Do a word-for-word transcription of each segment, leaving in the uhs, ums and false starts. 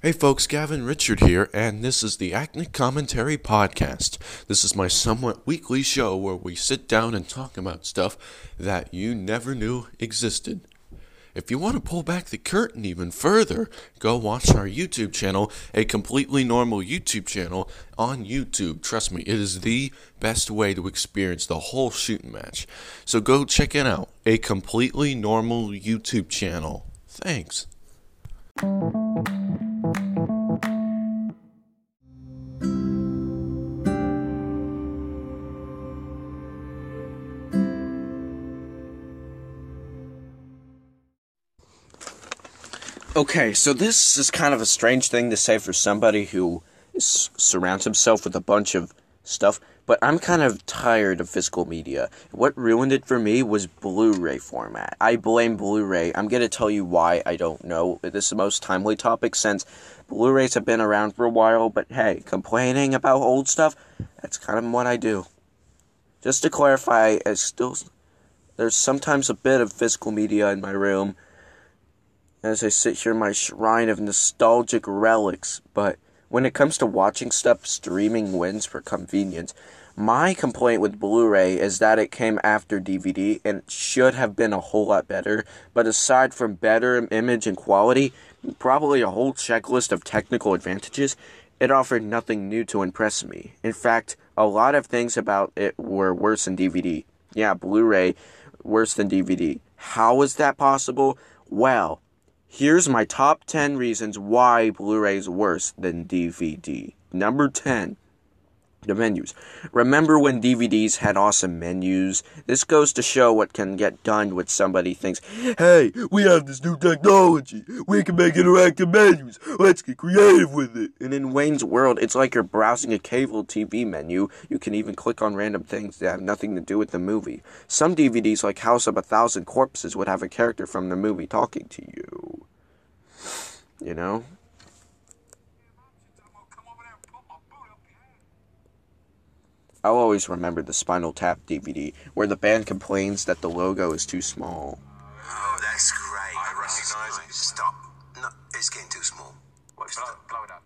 Hey folks, Gavin Richard here, and this is the Acne Commentary Podcast. This is my somewhat weekly show where we sit down and talk about stuff that you never knew existed. If you want to pull back the curtain even further, go watch our YouTube channel, a completely normal YouTube channel on YouTube. Trust me, it is the best way to experience the whole shooting match. So go check it out, a completely normal YouTube channel. Thanks. Okay, so this is kind of a strange thing to say for somebody who is, surrounds himself with a bunch of stuff, but I'm kind of tired of physical media. What ruined it for me was Blu-ray format. I blame Blu-ray. I'm going to tell you why I don't know. This is the most timely topic since Blu-rays have been around for a while, but hey, complaining about old stuff, that's kind of what I do. Just to clarify, I still, there's sometimes a bit of physical media in my room, as I sit here in my shrine of nostalgic relics, but when it comes to watching stuff, streaming wins for convenience. My complaint with Blu-ray is that it came after D V D and should have been a whole lot better, but aside from better image and quality, probably a whole checklist of technical advantages, it offered nothing new to impress me. In fact, a lot of things about it were worse than D V D. Yeah, Blu-ray, worse than D V D. How is that possible? Well, here's my top ten reasons why Blu-ray is worse than D V D. Number ten. The menus. Remember when D V Ds had awesome menus? This goes to show what can get done when somebody thinks, hey, we have this new technology. We can make interactive menus. Let's get creative with it. And in Wayne's World, it's like you're browsing a cable T V menu. You can even click on random things that have nothing to do with the movie. Some D V Ds, like House of a Thousand Corpses, would have a character from the movie talking to you. You know? I'll always remember the Spinal Tap D V D, where the band complains that the logo is too small. Oh, that's great. I recognise it. Stop. No, it's getting too small. What, blow, blow it up.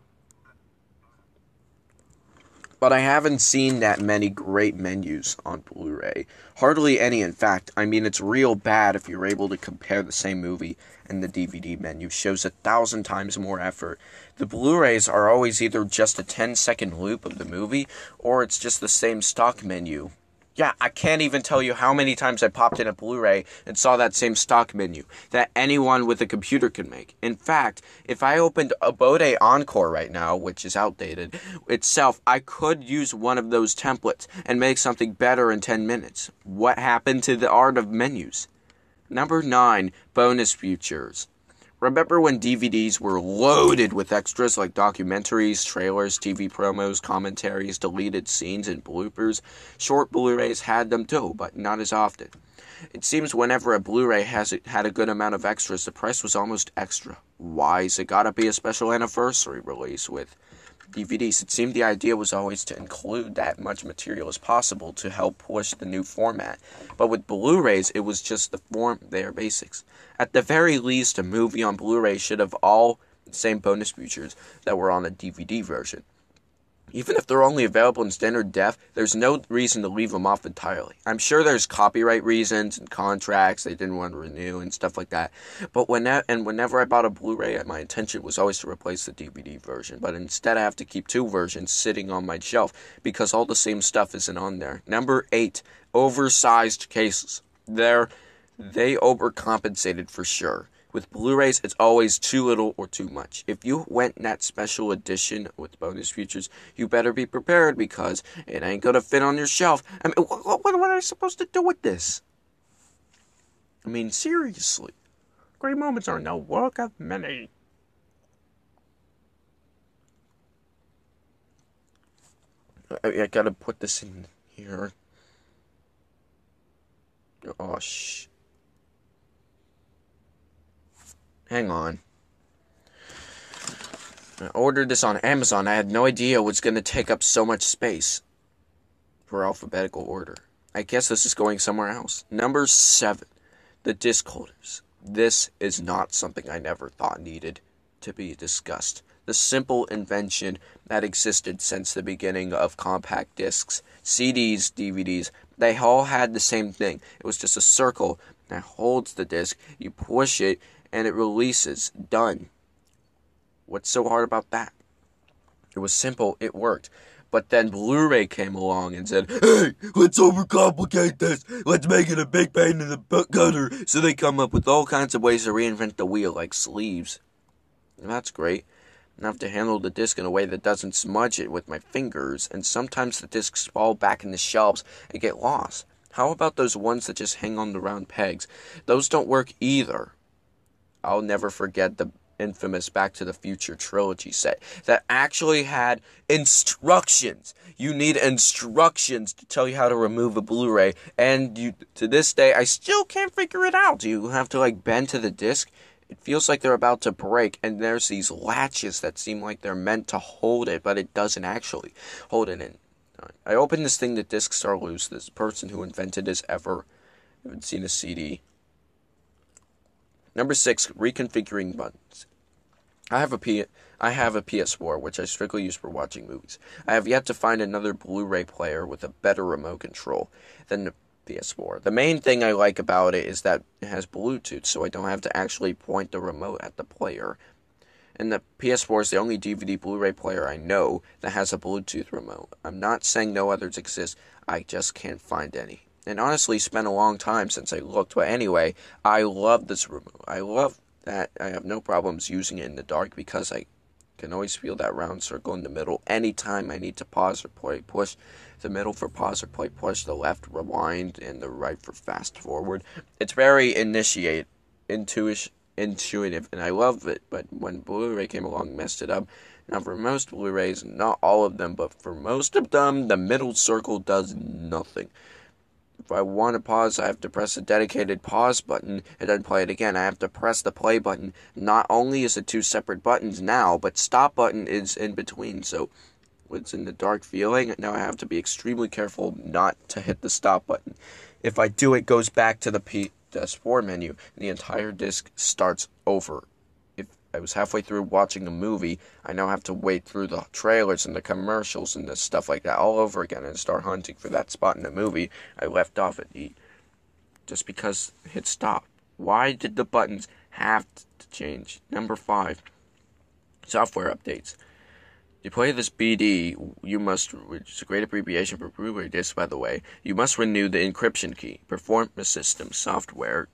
But I haven't seen that many great menus on Blu-ray. Hardly any, in fact. I mean, it's real bad if you're able to compare the same movie and the D V D menu. Shows a thousand times more effort. The Blu-rays are always either just a ten second loop of the movie, or it's just the same stock menu. Yeah, I can't even tell you how many times I popped in a Blu-ray and saw that same stock menu that anyone with a computer could make. In fact, if I opened a Bode Encore right now, which is outdated, itself, I could use one of those templates and make something better in ten minutes. What happened to the art of menus? Number nine, bonus features. Remember when D V Ds were loaded with extras like documentaries, trailers, T V promos, commentaries, deleted scenes, and bloopers? Short Blu-rays had them too, but not as often. It seems whenever a Blu-ray has it had a good amount of extras, the price was almost extra. Why is it gotta be a special anniversary release with D V Ds? It seemed the idea was always to include that much material as possible to help push the new format. But with Blu-rays, it was just the form, their basics. At the very least, a movie on Blu-ray should have all the same bonus features that were on a D V D version. Even if they're only available in standard def, there's no reason to leave them off entirely. I'm sure there's copyright reasons and contracts they didn't want to renew and stuff like that. But when that, and whenever I bought a Blu-ray, my intention was always to replace the D V D version. But instead, I have to keep two versions sitting on my shelf because all the same stuff isn't on there. Number eight, oversized cases. They're, they overcompensated for sure. With Blu-rays, it's always too little or too much. If you went that special edition with bonus features, you better be prepared because it ain't gonna fit on your shelf. I mean, what, what, what am I supposed to do with this? I mean, seriously. Great moments are no work of many. I, I gotta put this in here. Oh, shh. Hang on. I ordered this on Amazon. I had no idea it was going to take up so much space for alphabetical order. I guess this is going somewhere else. Number seven, the disc holders. This is not something I never thought needed to be discussed. The simple invention that existed since the beginning of compact discs, C Ds, D V Ds, they all had the same thing. It was just a circle that holds the disc, you push it, and it releases. Done. What's so hard about that? It was simple, it worked. But then Blu-ray came along and said, hey, let's overcomplicate this. Let's make it a big pain in the butt gutter. So they come up with all kinds of ways to reinvent the wheel, like sleeves. And that's great. I have to handle the disc in a way that doesn't smudge it with my fingers, and sometimes the discs fall back in the shelves and get lost. How about those ones that just hang on the round pegs? Those don't work either. I'll never forget the infamous Back to the Future trilogy set that actually had instructions. You need instructions to tell you how to remove a Blu-ray, and you, to this day, I still can't figure it out. Do you have to like bend to the disc? It feels like they're about to break, and there's these latches that seem like they're meant to hold it, but it doesn't actually hold it in. I opened this thing, the discs are loose. This person who invented this ever. I haven't seen a C D. Number six, reconfiguring buttons. I have a P. I have a P S four, which I strictly use for watching movies. I have yet to find another Blu-ray player with a better remote control than the P S four. The main thing I like about it is that it has Bluetooth, so I don't have to actually point the remote at the player. And the P S four is the only D V D Blu-ray player I know that has a Bluetooth remote. I'm not saying no others exist, I just can't find any. And honestly, it's been a long time since I looked, but anyway, I love this remote. I love that I have no problems using it in the dark because I can always feel that round circle in the middle anytime I need to pause or play. Push the middle for pause or play, push the left, rewind, and the right for fast forward. It's very initiate, intuition. intuitive, and I love it, but when Blu-ray came along, messed it up. Now, for most Blu-rays, not all of them, but for most of them, the middle circle does nothing. If I want to pause, I have to press a dedicated pause button, and then play it again. I have to press the play button. Not only is it two separate buttons now, but stop button is in between, so it's in the dark feeling. Now I have to be extremely careful not to hit the stop button. If I do, it goes back to the P S four menu, and the entire disc starts over. If I was halfway through watching a movie, I now have to wait through the trailers and the commercials and the stuff like that all over again and start hunting for that spot in the movie I left off at the just because it hit stop. Why did the buttons have to change? Number five, software updates. You play this B D, you must, which is a great abbreviation for Blu-ray disc, by the way, you must renew the encryption key. Perform the system software.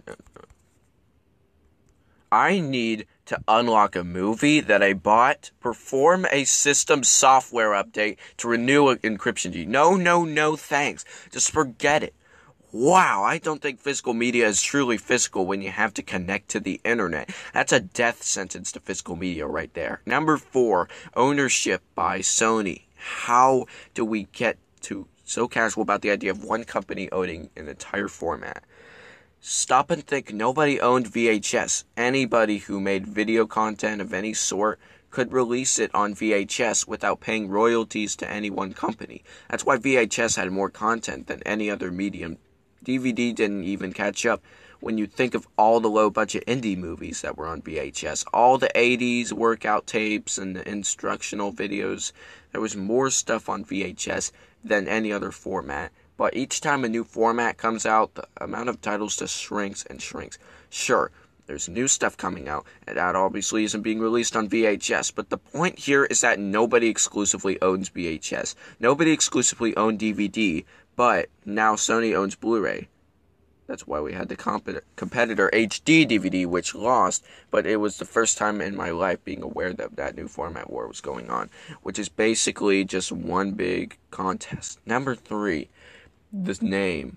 I need to unlock a movie that I bought, perform a system software update to renew an encryption key. No, no, no, thanks. Just forget it. Wow, I don't think physical media is truly physical when you have to connect to the internet. That's a death sentence to physical media right there. Number four, ownership by Sony. How do we get to so casual about the idea of one company owning an entire format? Stop and think, nobody owned V H S. Anybody who made video content of any sort could release it on V H S without paying royalties to any one company. That's why V H S had more content than any other medium. D V D didn't even catch up when you think of all the low-budget indie movies that were on V H S. All the eighties workout tapes and the instructional videos. There was more stuff on V H S than any other format. But each time a new format comes out, the amount of titles just shrinks and shrinks. Sure, there's new stuff coming out, and that obviously isn't being released on V H S. But the point here is that nobody exclusively owns V H S. Nobody exclusively owned D V D. But now Sony owns Blu-ray. That's why we had the comp- competitor H D D V D, which lost. But it was the first time in my life being aware that that new format war was going on. Which is basically just one big contest. Number three, the name.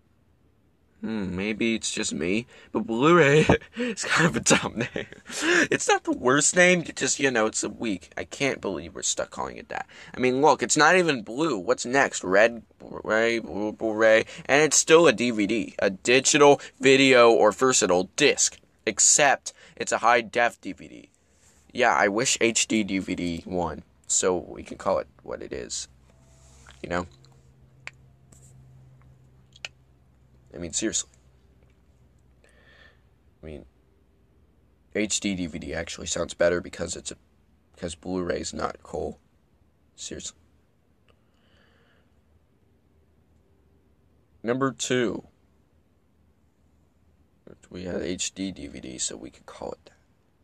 Hmm, maybe it's just me, but Blu-ray is kind of a dumb name. It's not the worst name, just, you know, it's a weak. I can't believe we're stuck calling it that. I mean, look, it's not even blue. What's next? Red Blu-ray, blue Blu-ray, and it's still a D V D, a digital video or versatile disc, except it's a high-def D V D. Yeah, I wish H D D V D won, so we can call it what it is, you know? I mean, seriously. I mean, H D D V D actually sounds better because it's a, because Blu-ray is not cool. Seriously. Number two. We had H D D V D, so we could call it that.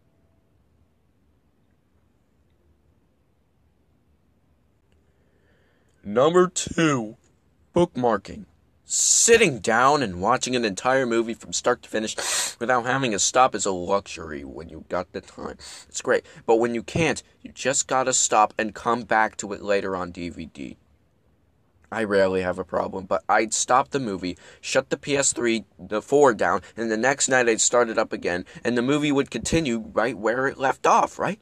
Number two, bookmarking. Sitting down and watching an entire movie from start to finish without having to stop is a luxury when you got the time. It's great, but when you can't, you just gotta stop and come back to it later on D V D. I rarely have a problem, but I'd stop the movie, shut the P S three, the four down, and the next night I'd start it up again, and the movie would continue right where it left off, right?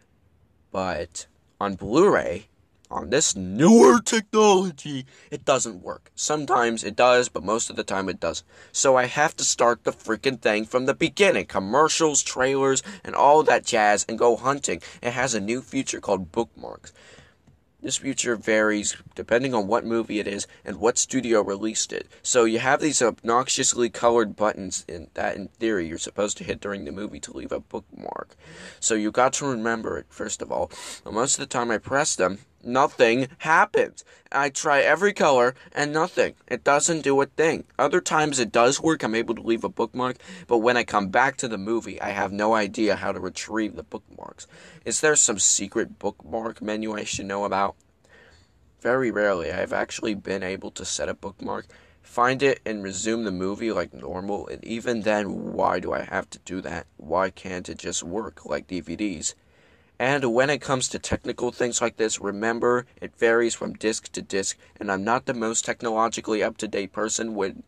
But on Blu-ray, on this newer technology, it doesn't work. Sometimes it does, but most of the time it doesn't. So I have to start the freaking thing from the beginning. Commercials, trailers, and all that jazz, and go hunting. It has a new feature called bookmarks. This feature varies depending on what movie it is and what studio released it. So you have these obnoxiously colored buttons in that, in theory, you're supposed to hit during the movie to leave a bookmark. So you got to remember it, first of all. But most of the time I press them, nothing happens. I try every color, and nothing. It doesn't do a thing. Other times it does work, I'm able to leave a bookmark, but when I come back to the movie, I have no idea how to retrieve the bookmarks. Is there some secret bookmark menu I should know about? Very rarely. I've actually been able to set a bookmark, find it, and resume the movie like normal, and even then, why do I have to do that? Why can't it just work like D V Ds? And when it comes to technical things like this, remember, it varies from disc to disc, and I'm not the most technologically up-to-date person when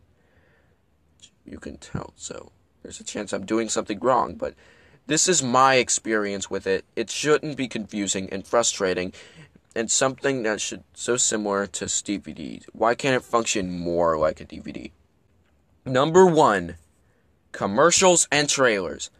you can tell, so there's a chance I'm doing something wrong, but this is my experience with it. It shouldn't be confusing and frustrating, and something that should so similar to D V Ds. Why can't it function more like a D V D? Number one, commercials and trailers.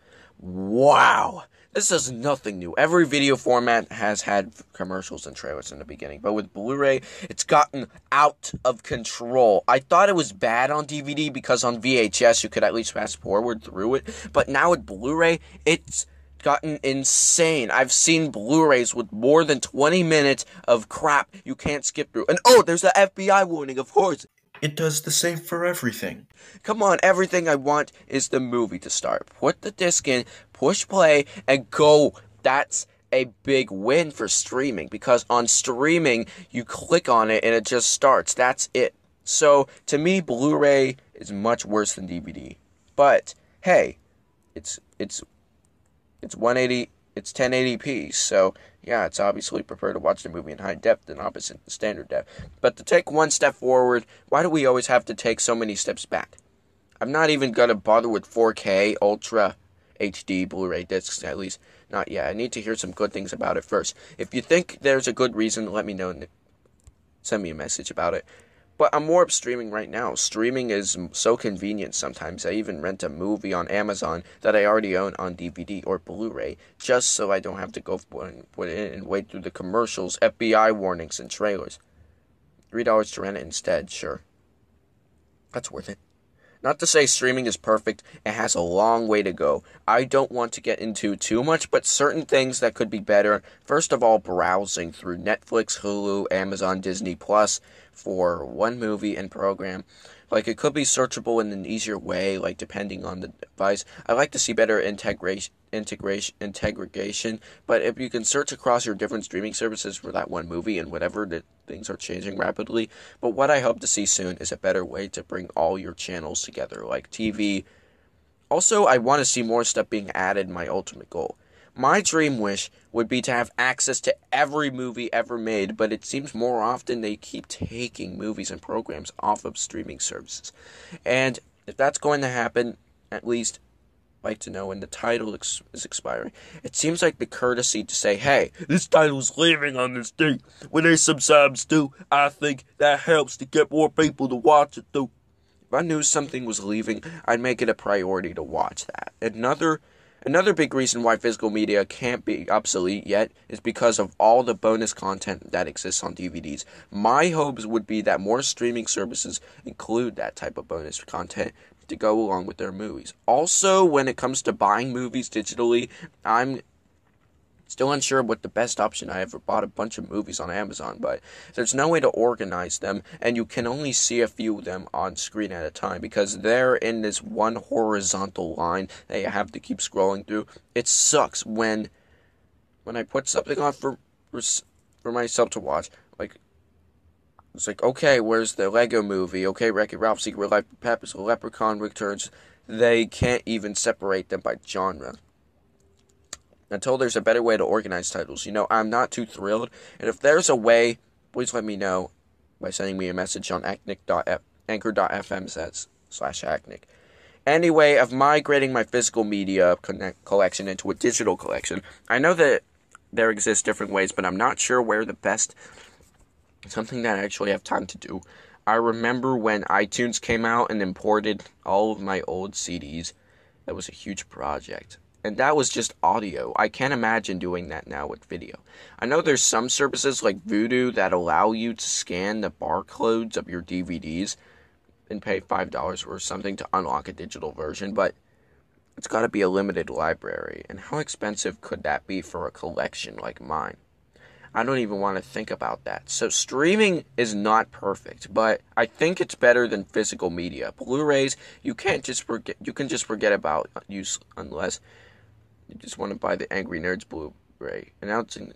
Wow! This is nothing new. Every video format has had commercials and trailers in the beginning, but with Blu-ray, it's gotten out of control. I thought it was bad on D V D because on V H S you could at least fast forward through it, but now with Blu-ray, it's gotten insane. I've seen Blu-rays with more than twenty minutes of crap you can't skip through. And oh, there's the F B I warning, of course. It does the same for everything. Come on, everything I want is the movie to start. Put the disc in, push play, and go. That's a big win for streaming, because on streaming, you click on it and it just starts. That's it. So, to me, Blu-ray is much worse than D V D. But, hey, it's, it's, it's one eighty, it's ten eighty p, so yeah, it's obviously prefer to watch the movie in high def than opposite the standard def. But to take one step forward, why do we always have to take so many steps back? I'm not even gonna bother with four K, Ultra, H D, Blu-ray discs, at least not yet. I need to hear some good things about it first. If you think there's a good reason, let me know and send me a message about it. But I'm more of streaming right now. Streaming is so convenient sometimes. I even rent a movie on Amazon that I already own on D V D or Blu-ray, just so I don't have to go put it in and wait through the commercials, F B I warnings, and trailers. three dollars to rent it instead, sure. That's worth it. Not to say streaming is perfect, it has a long way to go. I don't want to get into too much, but certain things that could be better. First of all, browsing through Netflix, Hulu, Amazon, Disney Plus for one movie and program. Like, it could be searchable in an easier way, like, depending on the device. I like to see better integration, integration, integration, but if you can search across your different streaming services for that one movie and whatever, the things are changing rapidly. But what I hope to see soon is a better way to bring all your channels together, like T V. Also, I want to see more stuff being added, my ultimate goal. My dream wish would be to have access to every movie ever made, but it seems more often they keep taking movies and programs off of streaming services. And if that's going to happen, at least I'd like to know when the title ex- is expiring. It seems like the courtesy to say, hey, this title's leaving on this date. When they subscribes too, I think that helps to get more people to watch it too. If I knew something was leaving, I'd make it a priority to watch that. Another Another big reason why physical media can't be obsolete yet is because of all the bonus content that exists on D V Ds. My hopes would be that more streaming services include that type of bonus content to go along with their movies. Also, when it comes to buying movies digitally, I'm still unsure what the best option. I ever bought a bunch of movies on Amazon, but there's no way to organize them, and you can only see a few of them on screen at a time because they're in this one horizontal line that you have to keep scrolling through. It sucks when when I put something on for for myself to watch. Like, it's like, okay, where's the Lego movie? Okay, Wreck-It Ralph, Secret Life of Pets, Leprechaun Returns. They can't even separate them by genre. Until there's a better way to organize titles. You know, I'm not too thrilled. And if there's a way, please let me know by sending me a message on anchor dot f m slash acnic. Anyway, of migrating my physical media connect- collection into a digital collection, I know that there exist different ways, but I'm not sure where the best, something that I actually have time to do. I remember when iTunes came out and imported all of my old C Ds. That was a huge project. And that was just audio. I can't imagine doing that now with video. I know there's some services like Vudu that allow you to scan the barcodes of your D V Ds and pay five dollars or something to unlock a digital version, but it's got to be a limited library. And how expensive could that be for a collection like mine? I don't even want to think about that. So streaming is not perfect, but I think it's better than physical media. Blu-rays, you can't just forget. You can just forget about use unless you just want to buy the Angry Nerds Blu-ray. Announcing.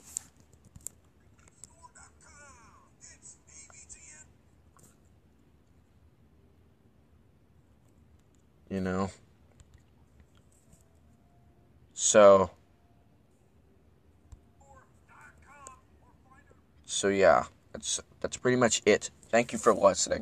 You know. So. So yeah, that's that's pretty much it. Thank you for listening.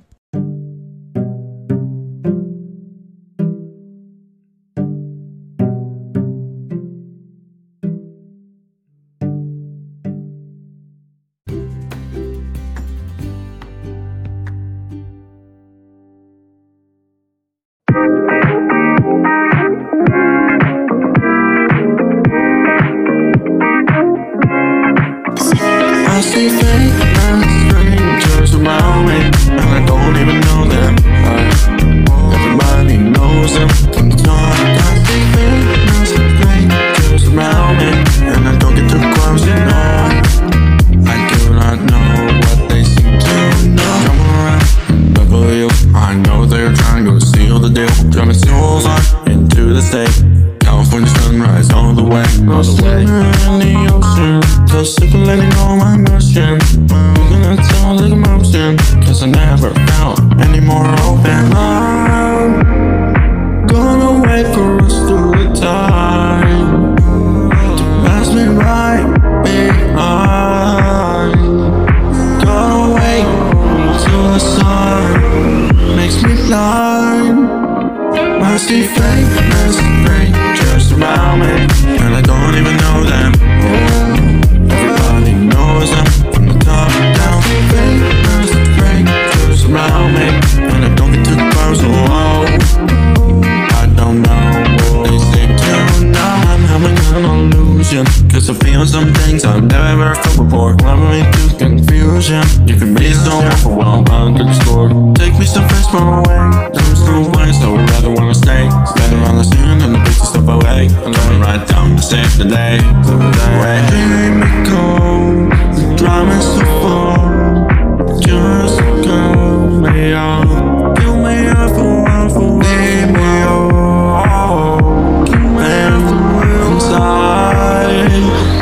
I see famous strangers around me, and I don't even know them. Uh, everybody knows them from the top. I see famous strangers around me, and I don't get too close. No, I do not know what they seem to know. Jump around Beverly Hills, I know they're trying to seal the deal. Drumming souls on into the state. California sunrise all the way, all the way in the ocean, just circulating all my emotion. Looking at all the emotion, cause I never felt any more open. I'm gonna wait for us to time to pass me right behind. Gonna wait till the sun makes me blind. I see fakeness, strangers around me, and I don't even know them. Everybody knows them from the top down. Fakeness, strangers around me, and I don't get too close. Oh, I don't know what they seem to know. I'm having an illusion, cause I feel some things I've never felt before. Level me to confusion. You can be so overwhelmed, I could score. Take me so fast far away. There's no way, so I rather wanna stay. Standing around the scene and the place to step away. I'm coming right down to save the day. Keep me cold, the drama's so full. Just kill me out, kill me out for one for leave me all. Keep me inside.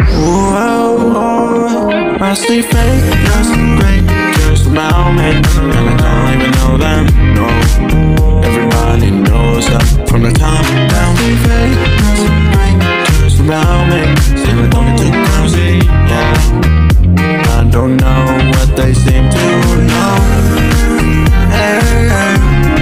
Whoa, I see fake, just great, just around me, and I don't even know them. No, everybody knows them from the top down. Fake, just great, just around me. Still I don't get too crazy, yeah. I don't know what they seem to know. Hey, hey.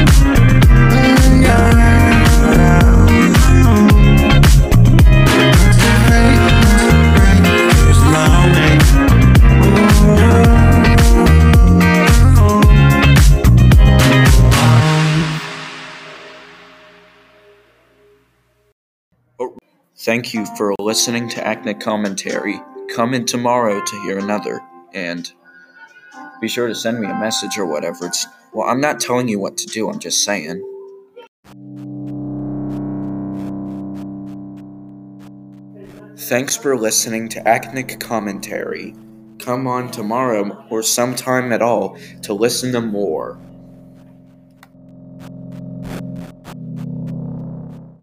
Thank you for listening to Acnic Commentary. Come in tomorrow to hear another, and be sure to send me a message or whatever. It's, well, I'm not telling you what to do, I'm just saying. Thanks for listening to Acnic Commentary. Come on tomorrow or sometime at all to listen to more.